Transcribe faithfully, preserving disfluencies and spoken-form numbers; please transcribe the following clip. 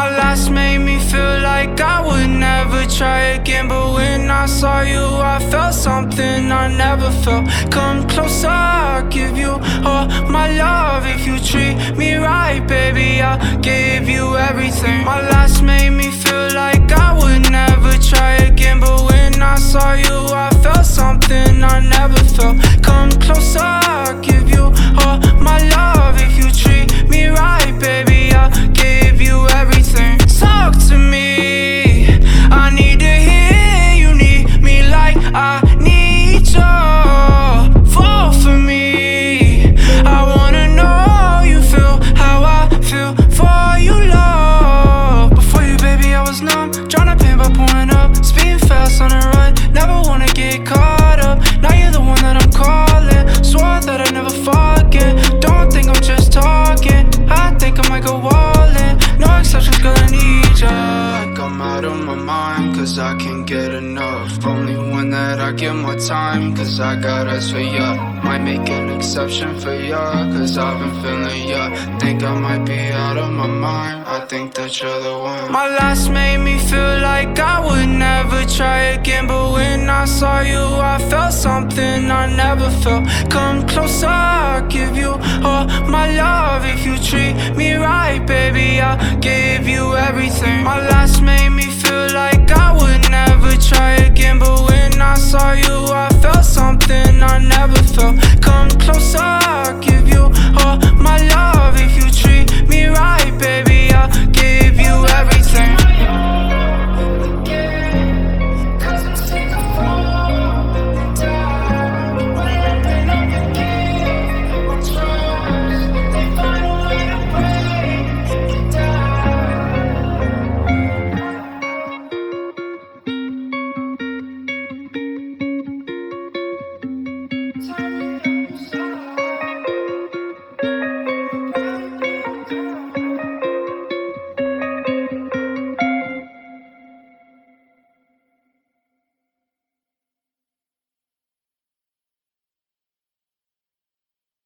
My last made me feel like I would never try again, but when I saw you I felt something I never felt. Come closer, I'll give you all my love. If you treat me right, baby, I'll give you everything. My last made me feel like I would never try again, but when I saw you I felt something I never felt. Come closer, I'll give you all my love. If you treat me right, baby, I'll give you everything. Talk to me, I need to hear you need me like I need you. Fall for me, I wanna know you feel how I feel for you, love. Before you, baby, I was numb, tryna pain by pouring up, speeding fast on the run, never wanna get caught up. Now you're the one that I'm calling, swore that I'd never forget. Don't think I'm just talking, I think I might go all in. No exceptions, girl, I need ya. Like I'm out of my mind, cause I can't get enough. Only one that I give my time, cause I got eyes for ya. Might make an exception for ya, cause I've been feeling ya. Think I might be out of my mind, I think that you're the one. My last made me feel like I would never try again, but when I saw you I felt something I never felt. Come closer, I'll give you all my love. If you treat me right, baby, I'll give you everything. My last made me feel like I would never try again, but when I saw you I felt something I never felt. Come closer,